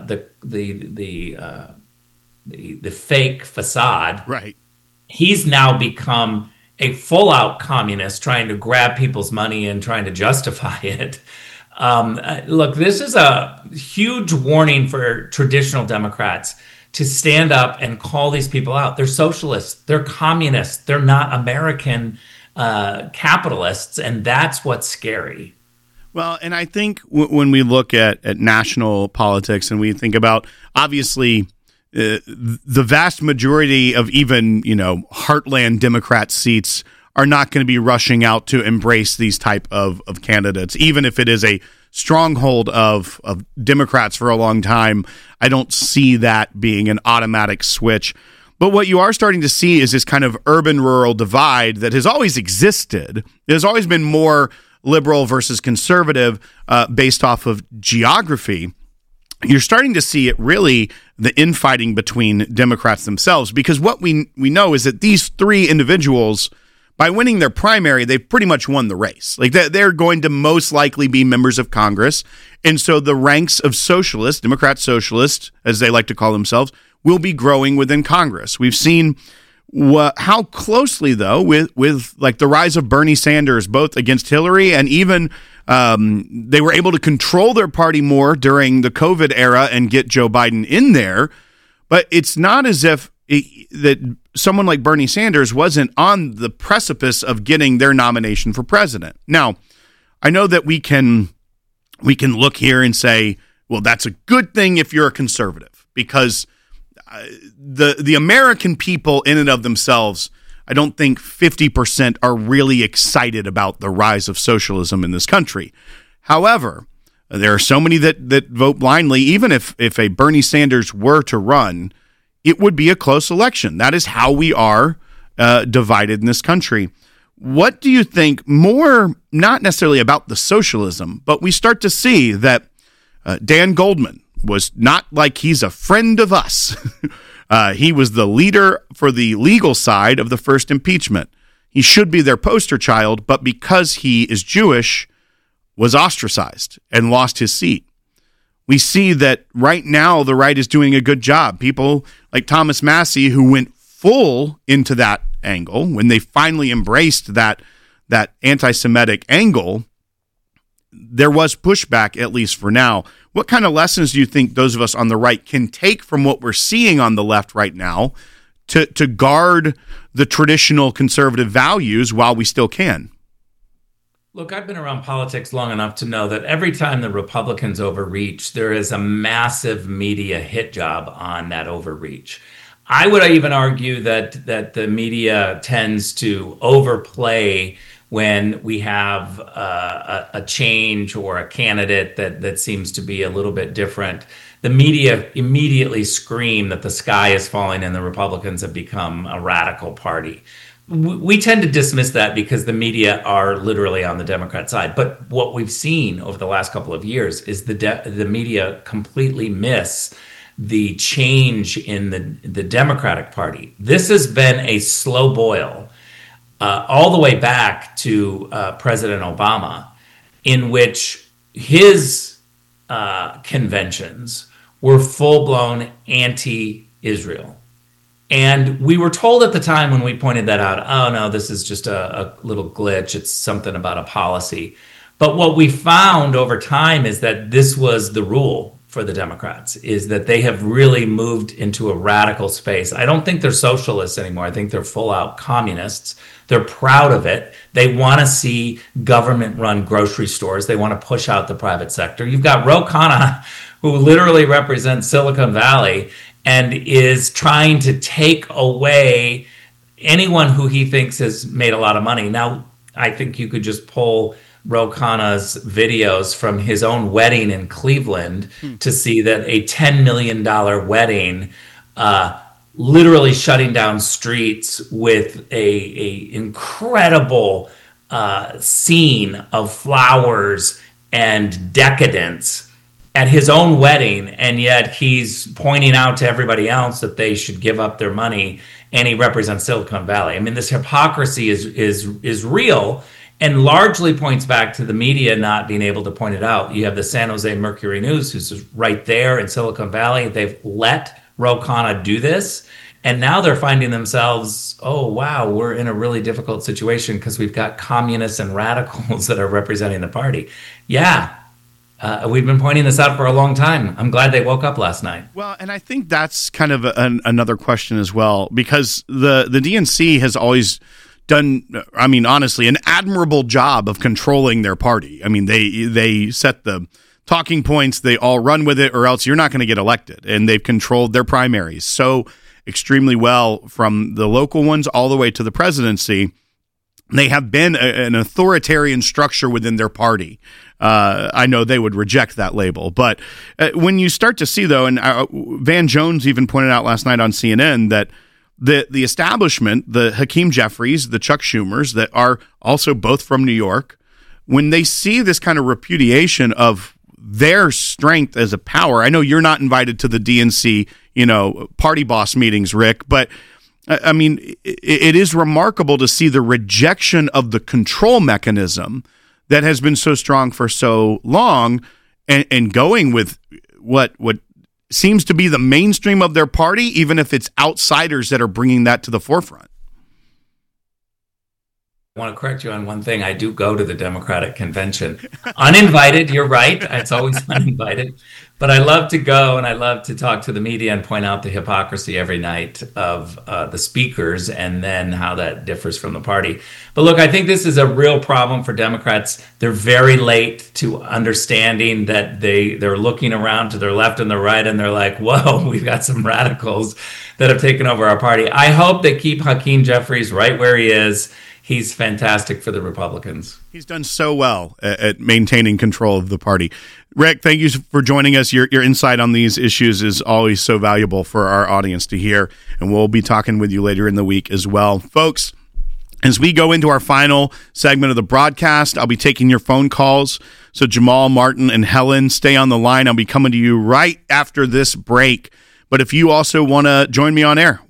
fake facade.
Right.
He's now become a full-out communist trying to grab people's money and trying to justify it. Look, this is a huge warning for traditional Democrats to stand up and call these people out. They're socialists. They're communists. They're not American capitalists, and that's what's scary.
Well, and I think when we look at national politics and we think about, obviously, the vast majority of even, heartland Democrat seats are not going to be rushing out to embrace these type of candidates, even if it is a stronghold of Democrats for a long time. I don't see that being an automatic switch. But what you are starting to see is this kind of urban-rural divide that has always existed. There's always been more liberal versus conservative based off of geography. You're starting to see it really, the infighting between Democrats themselves, because what we know is that these three individuals, by winning their primary, they've pretty much won the race. Like they're going to most likely be members of Congress. And so the ranks of socialists, Democrat socialists, as they like to call themselves, will be growing within Congress. We've seen how closely, though, with like the rise of Bernie Sanders, both against Hillary, and even they were able to control their party more during the COVID era and get Joe Biden in there. But it's not as if that someone like Bernie Sanders wasn't on the precipice of getting their nomination for president. Now, I know that we can look here and say, well, that's a good thing if you're a conservative, because the American people in and of themselves, I don't think 50% are really excited about the rise of socialism in this country. However, there are so many that vote blindly. Even if a Bernie Sanders were to run, it would be a close election. That is how we are divided in this country. What do you think more, not necessarily about the socialism, but we start to see that Dan Goldman was not like he's a friend of us. He was the leader for the legal side of the first impeachment. He should be their poster child, but because he is Jewish, was ostracized and lost his seat. We see that right now the right is doing a good job. People like Thomas Massie, who went full into that angle, when they finally embraced that anti-Semitic angle, there was pushback, at least for now. What kind of lessons do you think those of us on the right can take from what we're seeing on the left right now to guard the traditional conservative values while we still can?
Look, I've been around politics long enough to know that every time the Republicans overreach, there is a massive media hit job on that overreach. I would even argue that the media tends to overplay when we have a change or a candidate that seems to be a little bit different. The media immediately scream that the sky is falling and the Republicans have become a radical party. We tend to dismiss that because the media are literally on the Democrat side. But what we've seen over the last couple of years is the media completely miss the change in the Democratic Party. This has been a slow boil all the way back to President Obama, in which his conventions were full-blown anti-Israel. And we were told at the time when we pointed that out, oh, no, this is just a little glitch. It's something about a policy. But what we found over time is that this was the rule for the Democrats, is that they have really moved into a radical space. I don't think they're socialists anymore. I think they're full-out communists. They're proud of it. They want to see government-run grocery stores. They want to push out the private sector. You've got Ro Khanna, who literally represents Silicon Valley and is trying to take away anyone who he thinks has made a lot of money. Now, I think you could just pull Ro Khanna's videos from his own wedding in Cleveland to see that a $10 million wedding, literally shutting down streets with a incredible scene of flowers and decadence at his own wedding, and yet he's pointing out to everybody else that they should give up their money, and he represents Silicon Valley. I mean, this hypocrisy is real, and largely points back to the media not being able to point it out. You have the San Jose Mercury News, who's right there in Silicon Valley. They've let Ro Khanna do this, and now they're finding themselves, oh, wow, we're in a really difficult situation because we've got communists and radicals that are representing the party. Yeah. We've been pointing this out for a long time. I'm glad they woke up last night.
Well, and I think that's kind of another question as well, because the DNC has always done, honestly, an admirable job of controlling their party. I mean, they set the talking points, they all run with it, or else you're not going to get elected. And they've controlled their primaries so extremely well, from the local ones all the way to the presidency. They have been an authoritarian structure within their party. I know they would reject that label. But when you start to see, though, and Van Jones even pointed out last night on CNN that the establishment, the Hakeem Jeffries, the Chuck Schumers, that are also both from New York, when they see this kind of repudiation of their strength as a power, I know you're not invited to the DNC, party boss meetings, Rick, but I mean, it is remarkable to see the rejection of the control mechanism that has been so strong for so long, and going with what seems to be the mainstream of their party, even if it's outsiders that are bringing that to the forefront.
I want to correct you on one thing. I do go to the Democratic convention. Uninvited, you're right. It's always uninvited. But I love to go, and I love to talk to the media and point out the hypocrisy every night of the speakers, and then how that differs from the party. But look, I think this is a real problem for Democrats. They're very late to understanding that they're looking around to their left and their right, and they're like, whoa, we've got some radicals that have taken over our party. I hope they keep Hakeem Jeffries right where he is. He's fantastic for the Republicans.
He's done so well at maintaining control of the party. Rick, thank you for joining us. Your insight on these issues is always so valuable for our audience to hear, and we'll be talking with you later in the week as well. Folks, as we go into our final segment of the broadcast, I'll be taking your phone calls. So Jamal, Martin, and Helen, stay on the line. I'll be coming to you right after this break. But if you also want to join me on air,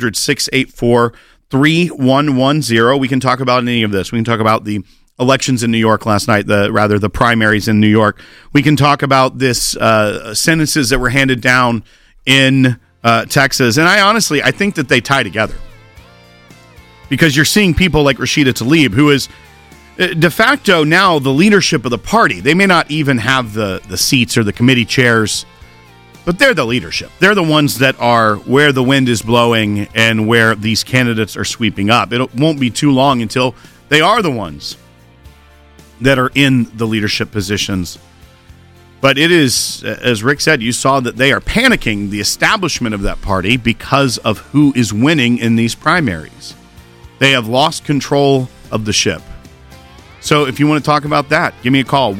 1-800-684-3110. We can talk about any of this. We can talk about the elections in New York last night, the primaries in New York. We can talk about this sentences that were handed down in Texas. And I think that they tie together, because you're seeing people like Rashida Tlaib, who is de facto now the leadership of the party. They may not even have the seats or the committee chairs, but they're the leadership. They're the ones that are where the wind is blowing and where these candidates are sweeping up. It won't be too long until they are the ones that are in the leadership positions. But it is, as Rick said, you saw that they are panicking, the establishment of that party, because of who is winning in these primaries. They have lost control of the ship. So if you want to talk about that, give me a call,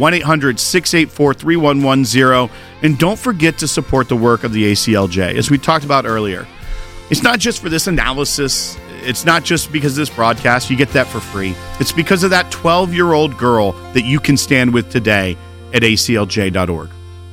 1-800-684-3110. And don't forget to support the work of the ACLJ. As we talked about earlier, it's not just for this analysis. It's not just because of this broadcast. You get that for free. It's because of that 12-year-old girl that you can stand with today at aclj.org.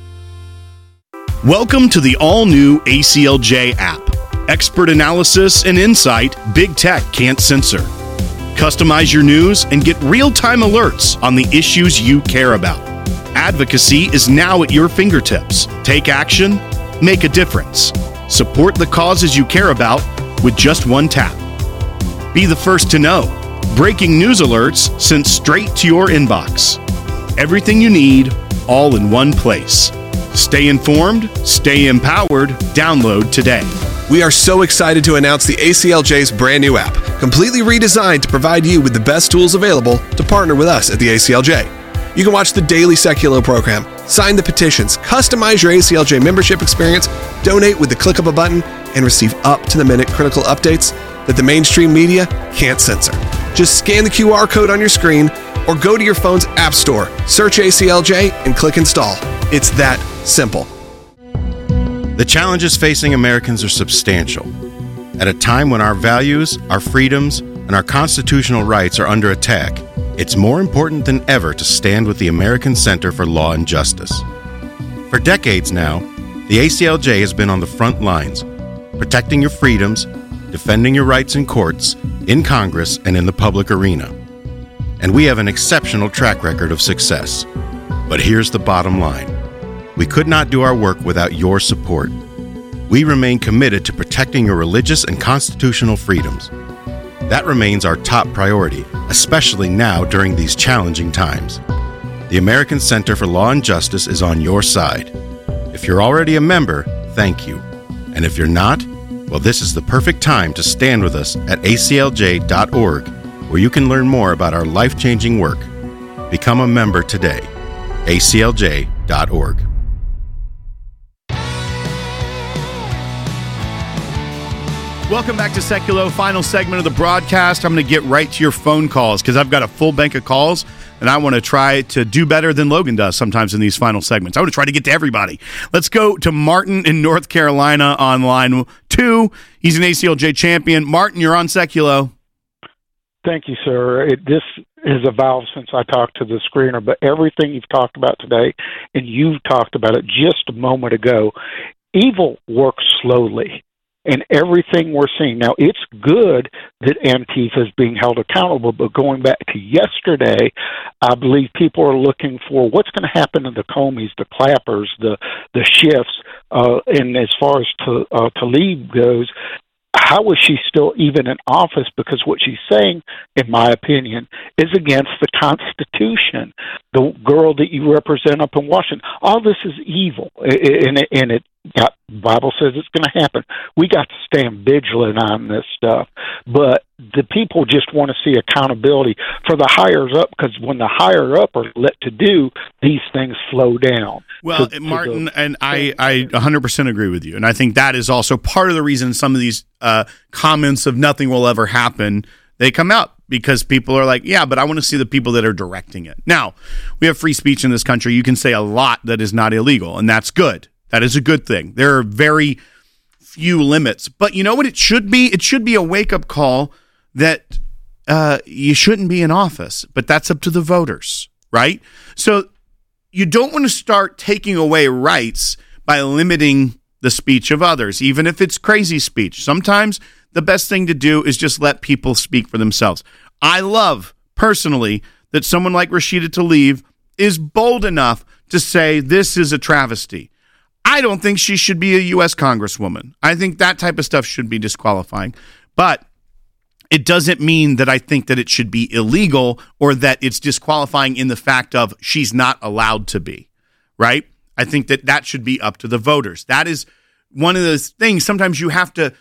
Welcome to the all-new ACLJ app. Expert analysis and insight big tech can't censor. Customize your news and get real-time alerts on the issues you care about. Advocacy is now at your fingertips. Take action, make a difference. Support the causes you care about with just one tap. Be the first to know. Breaking news alerts sent straight to your inbox. Everything you need, all in one place. Stay informed, stay empowered. Download today.
We are so excited to announce the ACLJ's brand new app, completely redesigned to provide you with the best tools available to partner with us at the ACLJ. You can watch the daily Seculo program, sign the petitions, customize your ACLJ membership experience, donate with the click of a button, and receive up-to-the-minute critical updates that the mainstream media can't censor. Just scan the QR code on your screen or go to your phone's app store, search ACLJ, and click install. It's that simple.
The challenges facing Americans are substantial. At a time when our values, our freedoms, and our constitutional rights are under attack, it's more important than ever to stand with the American Center for Law and Justice. For decades now, the ACLJ has been on the front lines, protecting your freedoms, defending your rights in courts, in Congress, and in the public arena. And we have an exceptional track record of success. But here's the bottom line. We could not do our work without your support. We remain committed to protecting your religious and constitutional freedoms. That remains our top priority, especially now during these challenging times. The American Center for Law and Justice is on your side. If you're already a member, thank you. And if you're not, well, this is the perfect time to stand with us at aclj.org, where you can learn more about our life-changing work. Become a member today. aclj.org. ACLJ.org.
Welcome back to Seculo, final segment of the broadcast. I'm going to get right to your phone calls because I've got a full bank of calls, and I want to try to do better than Logan does sometimes in these final segments. I want to try to get to everybody. Let's go to Martin in North Carolina on line 2. He's an ACLJ champion. Martin, you're on Seculo.
Thank you, sir. This has evolved since I talked to the screener, but everything you've talked about today, and you've talked about it just a moment ago, evil works slowly. And everything we're seeing now, it's good that Antifa is being held accountable. But going back to yesterday, I believe people are looking for what's going to happen to the Comeys, the Clappers, the Schiffs, and as far as Tlaib goes. How is she still even in office? Because what she's saying, in my opinion, is against the Constitution. The girl that you represent up in Washington, all this is evil, and Bible says it's going to happen. We got to stand vigilant on this stuff, but the people just want to see accountability for the higher up, because when the higher up are let to do, these things slow down.
Well, Martin, and I 100% agree with you, and I think that is also part of the reason some of these comments of nothing will ever happen, they come out, because people are like, yeah, but I want to see the people that are directing it. Now, we have free speech in this country. You can say a lot that is not illegal, and that's good. That is a good thing. There are very few limits. But you know what it should be? It should be a wake-up call that you shouldn't be in office, but that's up to the voters, right? So you don't want to start taking away rights by limiting the speech of others, even if it's crazy speech. Sometimes the best thing to do is just let people speak for themselves. I love, personally, that someone like Rashida Tlaib is bold enough to say this is a travesty. I don't think she should be a U.S. Congresswoman. I think that type of stuff should be disqualifying. But it doesn't mean that I think that it should be illegal or that it's disqualifying in the fact of she's not allowed to be, right? I think that should be up to the voters. That is one of those things. Sometimes you have to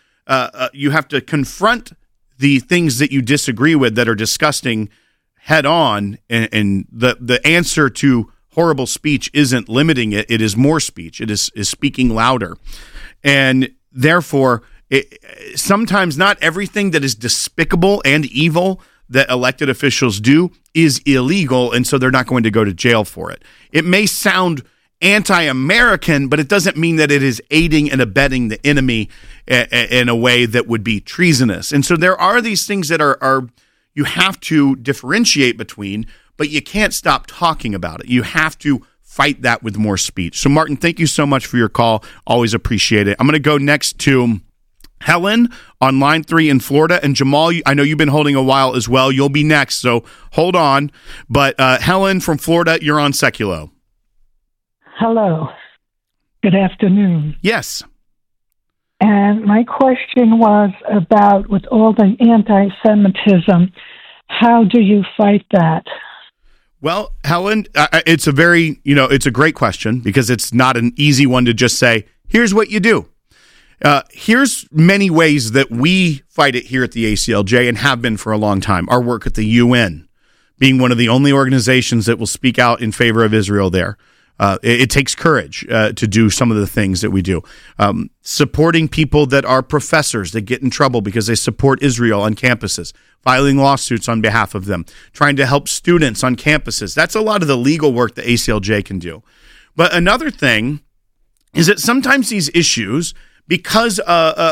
confront the things that you disagree with that are disgusting head on, and the answer to horrible speech isn't limiting it. It is more speech. It is speaking louder. And therefore, sometimes not everything that is despicable and evil that elected officials do is illegal, and so they're not going to go to jail for it. It may sound anti-American, but it doesn't mean that it is aiding and abetting the enemy in a way that would be treasonous. And so there are these things that are you have to differentiate between, but you can't stop talking about it. You have to fight that with more speech. So, Martin, thank you so much for your call. Always appreciate it. I'm going to go next to Helen on line 3 in Florida. And Jamal, I know you've been holding a while as well. You'll be next, so hold on. But Helen from Florida, you're on Seculo.
Hello. Good afternoon.
Yes.
And my question was about, with all the anti-Semitism, how do you fight that?
Well, Helen, it's a great question, because it's not an easy one to just say, here's what you do. Here's many ways that we fight it here at the ACLJ and have been for a long time. Our work at the UN, being one of the only organizations that will speak out in favor of Israel there. It takes courage to do some of the things that we do. Supporting people that are professors that get in trouble because they support Israel on campuses, filing lawsuits on behalf of them, trying to help students on campuses. That's a lot of the legal work the ACLJ can do. But another thing is that sometimes these issues, because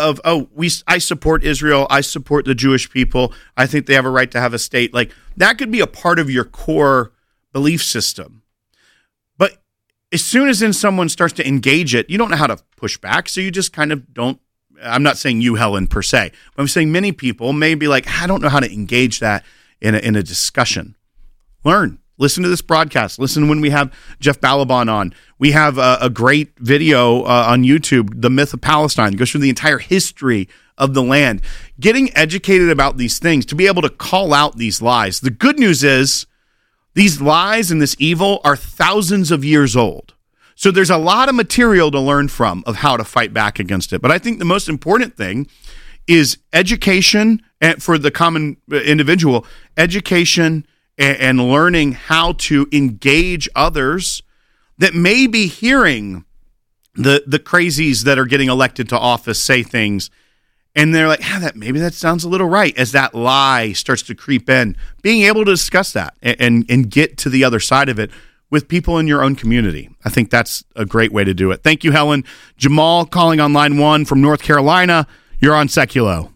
I support Israel, I support the Jewish people, I think they have a right to have a state, like that could be a part of your core belief system. But as soon as someone starts to engage it, you don't know how to push back, so you just kind of don't. I'm not saying you, Helen, per se, but I'm saying many people may be like, I don't know how to engage that in a discussion. Learn. Listen to this broadcast. Listen when we have Jeff Balaban on. We have a great video on YouTube, The Myth of Palestine. It goes through the entire history of the land. Getting educated about these things, to be able to call out these lies. The good news is these lies and this evil are thousands of years old. So there's a lot of material to learn from of how to fight back against it. But I think the most important thing is education, and for the common individual, education and learning how to engage others that may be hearing the crazies that are getting elected to office say things, and they're like, maybe that sounds a little right, as that lie starts to creep in. Being able to discuss that and get to the other side of it with people in your own community. I think that's a great way to do it. Thank you, Helen. Jamal calling on line 1 from North Carolina. You're on Seculo.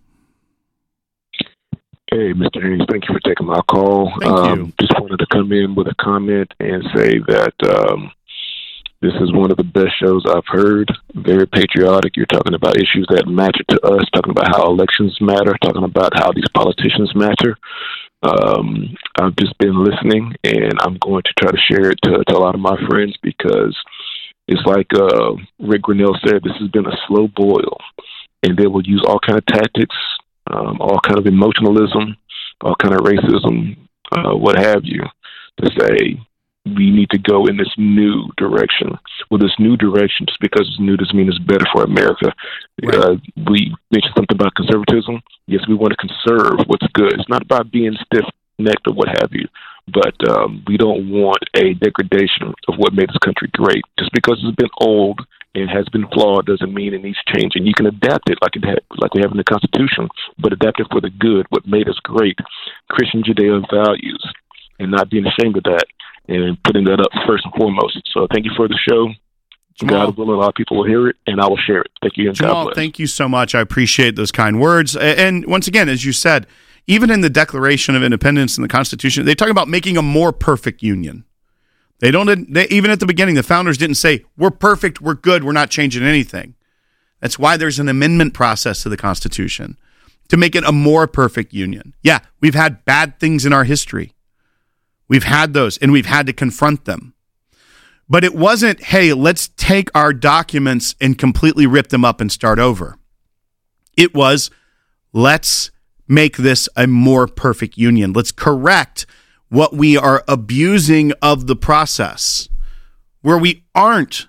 Hey, Mr. Haynes, thank you for taking my call.
Thank you.
Just wanted to come in with a comment and say that this is one of the best shows I've heard. Very patriotic. You're talking about issues that matter to us, talking about how elections matter, talking about how these politicians matter. I've just been listening, and I'm going to try to share it to a lot of my friends, because it's like Rick Grinnell said, this has been a slow boil, and they will use all kind of tactics, all kind of emotionalism, all kind of racism, what have you, to say we need to go in this new direction. Well, this new direction, just because it's new doesn't mean it's better for America.
Right.
We mentioned something about conservatism. Yes, we want to conserve what's good. It's not about being stiff-necked or what have you, but we don't want a degradation of what made this country great. Just because it's been old and has been flawed doesn't mean it needs changing. You can adapt it like we have in the Constitution, but adapt it for the good, what made us great, Christian Judeo values, and not being ashamed of that, and putting that up first and foremost. So thank you for the show.
Jamal,
God willing, a lot of people will hear it, and I will share it. Thank you, and
Jamal,
God bless.
thank you so much. I appreciate those kind words. And once again, as you said, even in the Declaration of Independence and the Constitution, they talk about making a more perfect union. Even at the beginning, the founders didn't say, we're perfect, we're good, we're not changing anything. That's why there's an amendment process to the Constitution, to make it a more perfect union. Yeah, we've had bad things in our history. We've had those, and we've had to confront them. But it wasn't, hey, let's take our documents and completely rip them up and start over. It was, let's make this a more perfect union. Let's correct what we are abusing of the process, where we aren't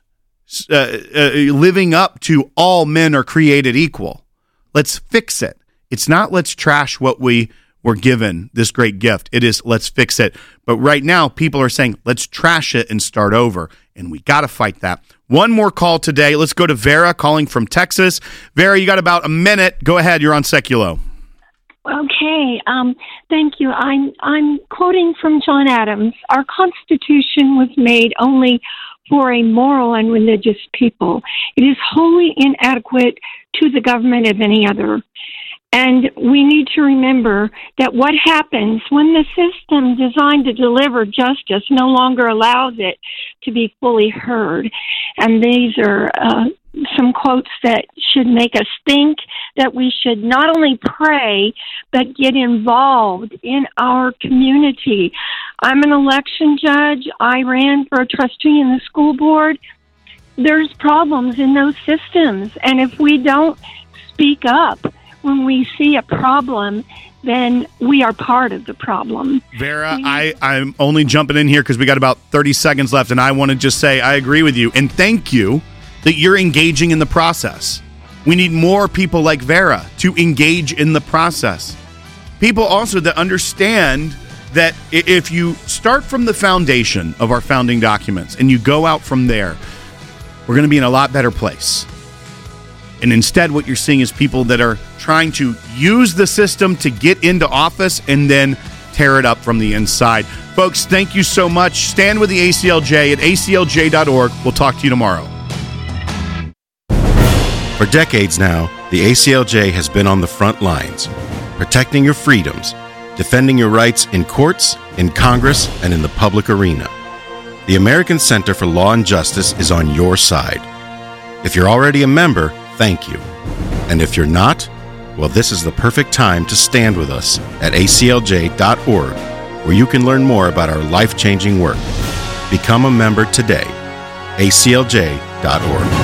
living up to all men are created equal. Let's fix it. It's not let's trash what we were given, this great gift. It is let's fix it. But right now, people are saying, let's trash it and start over. And we got to fight that. One more call today. Let's go to Vera calling from Texas. Vera, you got about a minute. Go ahead. You're on Seculo.
Okay. Thank you. I'm quoting from John Adams. Our Constitution was made only for a moral and religious people. It is wholly inadequate to the government of any other. And we need to remember that what happens when the system designed to deliver justice no longer allows it to be fully heard. And these are some quotes that should make us think that we should not only pray, but get involved in our community. I'm an election judge. I ran for a trustee in the school board. There's problems in those systems. And if we don't speak up when we see a problem, then we are part of the problem.
Vera, I'm only jumping in here because we got about 30 seconds left, and I want to just say I agree with you, and thank you that you're engaging in the process. We need more people like Vera to engage in the process. People also that understand that if you start from the foundation of our founding documents and you go out from there, we're going to be in a lot better place. And instead, what you're seeing is people that are trying to use the system to get into office and then tear it up from the inside. Folks, thank you so much. Stand with the ACLJ at aclj.org. We'll talk to you tomorrow.
For decades now, the ACLJ has been on the front lines, protecting your freedoms, defending your rights in courts, in Congress, and in the public arena. The American Center for Law and Justice is on your side. If you're already a member, thank you. And if you're not, well, this is the perfect time to stand with us at aclj.org, where you can learn more about our life-changing work. Become a member today. aclj.org.